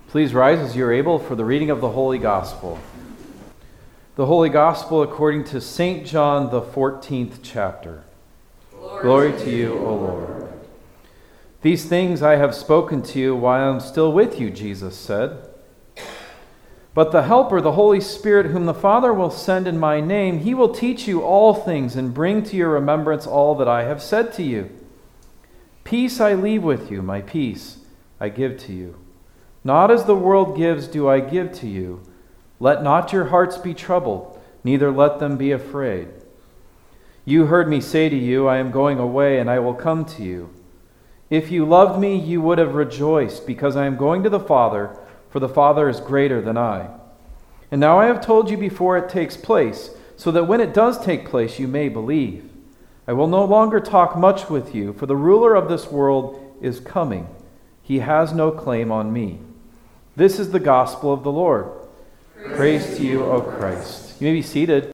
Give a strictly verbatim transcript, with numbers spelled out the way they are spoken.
Please rise as you are able for the reading of the Holy Gospel. The Holy Gospel according to Saint John, the fourteenth chapter. Glory, Glory to you, O Lord. These things I have spoken to you while I am still with you, Jesus said. But the Helper, the Holy Spirit, whom the Father will send in my name, he will teach you all things and bring to your remembrance all that I have said to you. Peace I leave with you, my peace I give to you. Not as the world gives do I give to you. Let not your hearts be troubled, neither let them be afraid. You heard me say to you, I am going away, and I will come to you. If you loved me, you would have rejoiced, because I am going to the Father, for the Father is greater than I. And now I have told you before it takes place, so that when it does take place, you may believe. I will no longer talk much with you, for the ruler of this world is coming. He has no claim on me. This is the gospel of the Lord. Praise, Praise to you, O Christ. You may be seated.